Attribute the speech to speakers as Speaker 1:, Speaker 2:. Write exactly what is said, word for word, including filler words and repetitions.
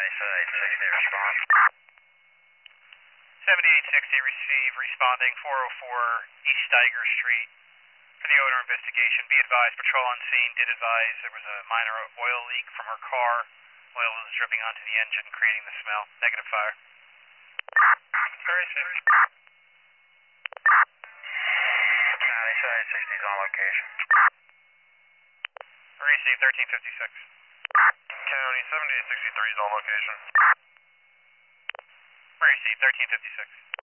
Speaker 1: seventy-eight sixty, respond.
Speaker 2: seventy-eight sixty, receive, responding four oh four East Steiger Street for the odor investigation. Be advised, patrol on scene did advise there was a minor oil leak from her car. Oil was dripping onto the engine, creating the smell. Negative fire.
Speaker 1: Very safe. County seventy-eight sixty is on location.
Speaker 2: Receive, thirteen fifty-six.
Speaker 1: County seventy-eight sixty-three is on location.
Speaker 2: Receive, thirteen fifty-six.